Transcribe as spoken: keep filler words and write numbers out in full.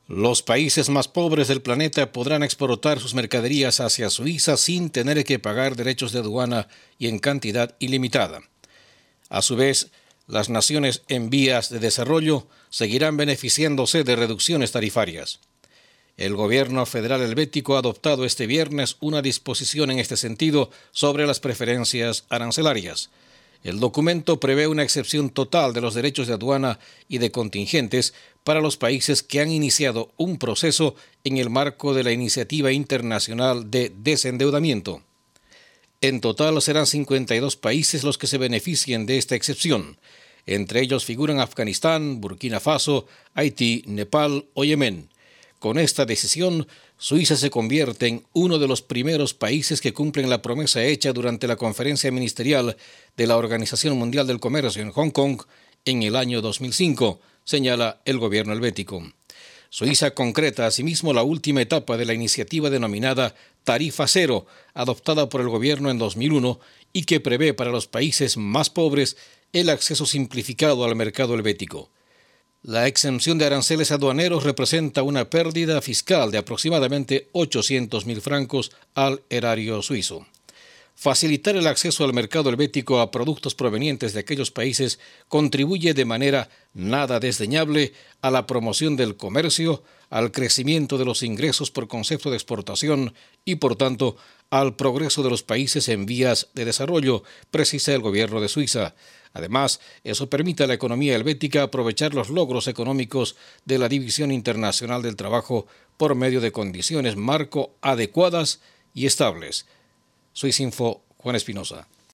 Los países más pobres del planeta podrán exportar sus mercaderías hacia Suiza sin tener que pagar derechos de aduana y en cantidad ilimitada. A su vez, las naciones en vías de desarrollo seguirán beneficiándose de reducciones tarifarias. El gobierno federal helvético ha adoptado este viernes una disposición en este sentido sobre las preferencias arancelarias. El documento prevé una excepción total de los derechos de aduana y de contingentes para los países que han iniciado un proceso en el marco de la Iniciativa Internacional de Desendeudamiento. En total serán cincuenta y dos países los que se beneficien de esta excepción. Entre ellos figuran Afganistán, Burkina Faso, Haití, Nepal o Yemen. Con esta decisión, Suiza se convierte en uno de los primeros países que cumplen la promesa hecha durante la conferencia ministerial de la Organización Mundial del Comercio en Hong Kong en el año dos mil cinco, señala el gobierno helvético. Suiza concreta asimismo la última etapa de la iniciativa denominada Tarifa Cero, adoptada por el gobierno en dos mil uno y que prevé para los países más pobres el acceso simplificado al mercado helvético. La exención de aranceles aduaneros representa una pérdida fiscal de aproximadamente ochocientos mil francos al erario suizo. Facilitar el acceso al mercado helvético a productos provenientes de aquellos países contribuye de manera nada desdeñable a la promoción del comercio, al crecimiento de los ingresos por concepto de exportación y, por tanto, al progreso de los países en vías de desarrollo, precisa el gobierno de Suiza. Además, eso permite a la economía helvética aprovechar los logros económicos de la División Internacional del Trabajo por medio de condiciones marco adecuadas y estables. Suizinfo, Juan Espinosa.